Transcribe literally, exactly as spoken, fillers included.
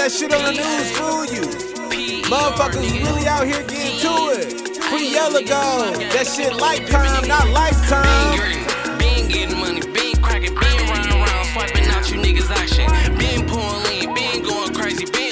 that shit on the news fool you. Motherfuckers really out here getting to it. Free yellow gold. That shit lifetime, not lifetime. Been getting money, been cracking, been round round, swiping out you niggas' action. Been pulling lean, been going crazy, been